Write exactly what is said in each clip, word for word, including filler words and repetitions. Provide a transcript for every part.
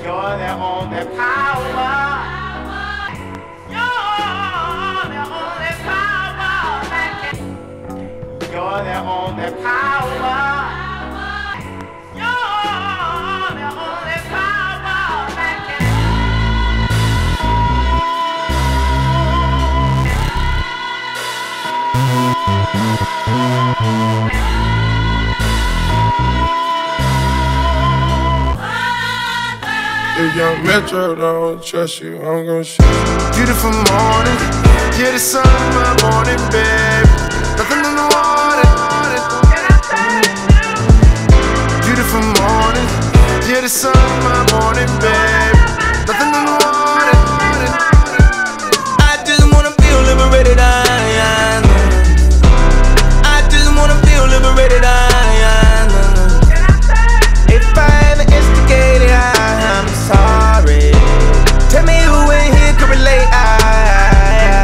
You're the only power. You're the only power that can. You're the only power. You're the only power that can. If Young Metro don't trust you, I'm gon' shoot you. Beautiful morning, yeah, the sun in my morning, babe. Nothing in the water. Beautiful morning, yeah, the sun in my morning, babe. Nothing in the water. I just wanna feel liberated, I am. I just wanna feel liberated, I am. If I ever instigated, I'm sorry. Tell me who in here can relate, I,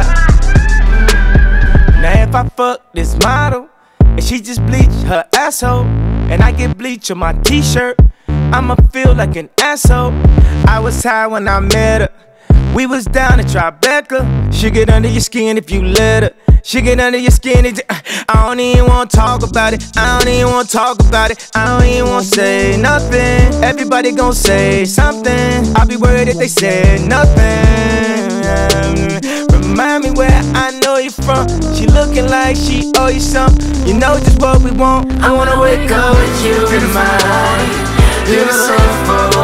now if I fuck this model and she just bleach her asshole, and I get bleach on my t-shirt, I'ma feel like an asshole. I was high when I met her. We was down at Tribeca. She get under your skin if you let her. She get under your skin. It, I don't even wanna talk about it. I don't even wanna talk about it. I don't even wanna say nothing. Everybody gon' say something. I'll be worried if they say nothing. Remind me where I know you from. She looking like she owe you something. You know just what we want. I wanna wake up with you in my life. Yeah, the sun for